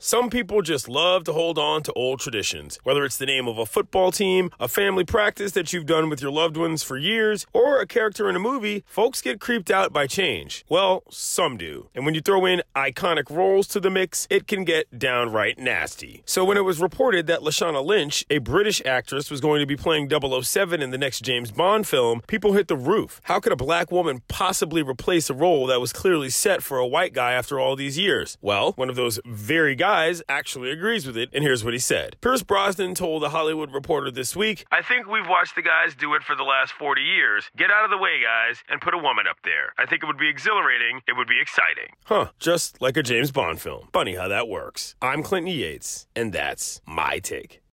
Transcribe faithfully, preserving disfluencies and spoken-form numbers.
Some people just love to hold on to old traditions, whether it's the name of a football team, a family practice that you've done with your loved ones for years, or a character in a movie. Folks get creeped out by change. Well, some do. And when you throw in iconic roles to the mix, it can get downright nasty. So when it was reported that Lashana Lynch, a British actress, was going to be playing double oh seven in the next James Bond film, people hit the roof. How could a black woman possibly replace a role that was clearly set for a white guy after all these years? Well, one of those very guys actually agrees with it, and here's what he said. Pierce Brosnan told The Hollywood Reporter this week, "I think we've watched the guys do it for the last forty years. Get out of the way, guys, and put a woman up there. I think it would be exhilarating. It would be exciting." Huh, just like a James Bond film. Funny how that works. I'm Clinton Yates, and that's my take.